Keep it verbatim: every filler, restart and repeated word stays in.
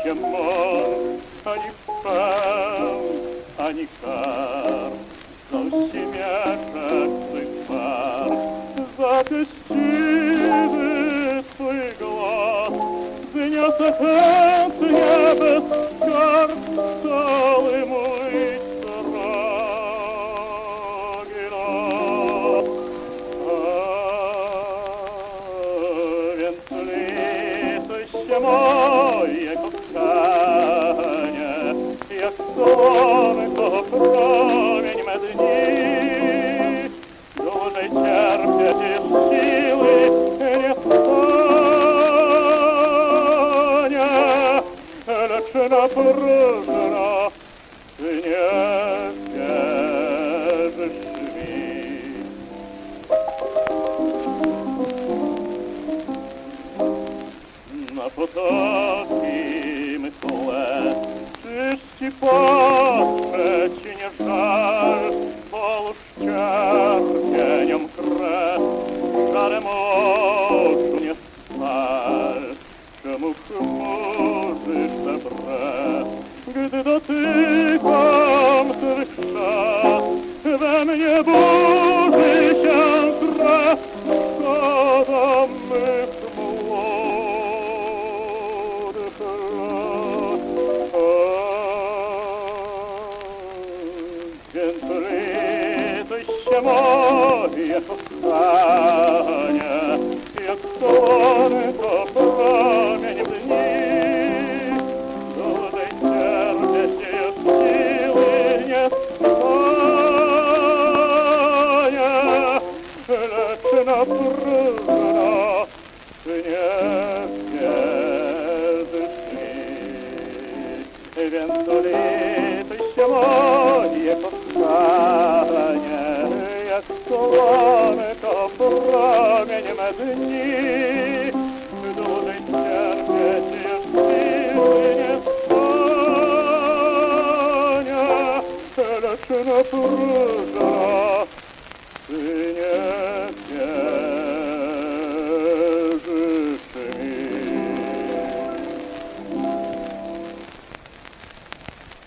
się mąż, ani pełn, ani kar, co się miesza twych par. Za ty siwy twój głos wyniosę chętnie bez skarb cały mój srogi los. Więc lituj się moje kochanie, jak słonko promień me dni. Dłużej cierpieć już siły nie stanie, lecz na próżno ty nie wierzysz mi. Na potockim kole czyż ci patrzeć nie żal, bo już cierpieniom krew, żarem oczu nie spal. Czemu chmurzysz te brew, gdy dotykam twych szat? We mnie burzy się krew, szkoda mych młodych lat. Więc lituj się moje kochanie, jak słonko promień w dni. Dłużej cierpieć już siły nie stanie, lecz na próżno ty nie wierzysz mi. Więc lituj się moje kochanie, jak słonko promień me dni. Dłużej cierpieć już siły nie stanie, lecz na próżno ty nie